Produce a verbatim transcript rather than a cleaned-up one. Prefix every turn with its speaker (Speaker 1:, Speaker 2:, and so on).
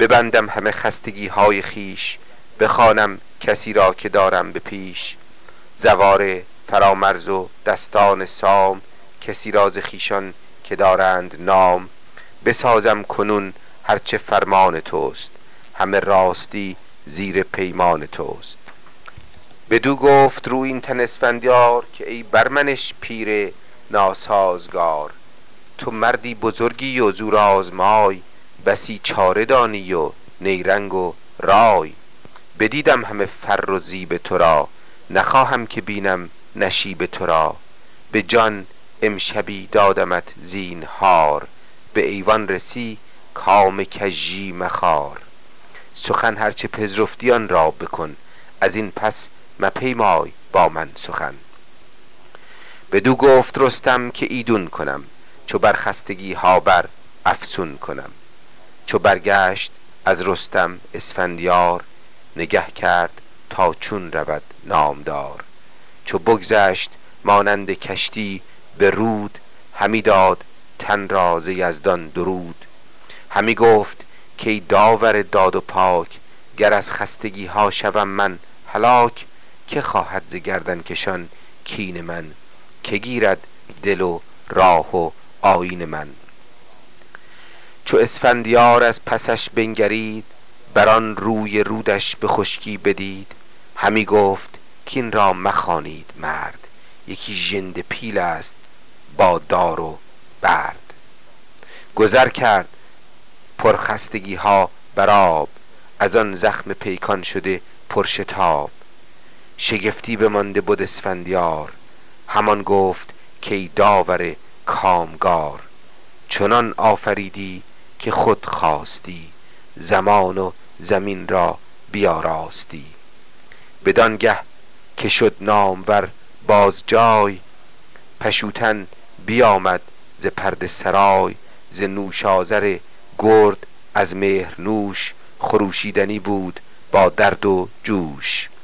Speaker 1: ببندم همه خستگی های خیش، بخوانم کسی را که دارم به پیش. زوار فرامرز و دستان سام، کسی راز خیشان که دارند نام. بسازم کنون هرچه فرمان توست، همه راستی زیر پیمان توست. بدو گفت رویینتن اسفندیار که ای برمنش پیر ناسازگار. تو مردی بزرگی و زور آزمای، بسی چاره دانی و نیرنگ و رای. بدیدم همه فر و زیب تو را، نخواهم که بینم نشیب تو را. به جان امشبی دادمت زینهار، به ایوان رسی کام کژی مخار. سخن هرچه پذرفتی آن را بکن، از این پس مپیمای با من سخن. بدو گفت رستم که ایدون کنم، چو بر خستگی ها بر افسون کنم. چو برگشت از رستم اسفندیار، نگه کرد تا چون رود نامدار. چو بگذشت مانند کشتی به رود، همی داد تن را ز یزدان درود. همی گفت که ای داور داد و پاک، گر از خستگی ها شوم من هلاک. که خواهد ز گردن کشان کین من، که گیرد دل و راه و آیین من. چو اسفندیار از پسش بنگرید، بران روی رودش به خشکی بدید. همی گفت کین را مخوانید مرد، یکی ژنده پیل است با دار و برد. گذر کرد پرخستگی ها بر آب، از آن زخم پیکان شده پرشتاب. شگفتی بمانده بد اسفندیار، همان گفت که ای داور کامگار. چنان آفریدی که خود خواستی، زمان و زمین را بیاراستی. بدانگه که شد نامور باز جای، پشوتن بیامد ز پرده سرای. ز نوشازر گرد از مهر نوش، خروشیدنی بود با درد و جوش.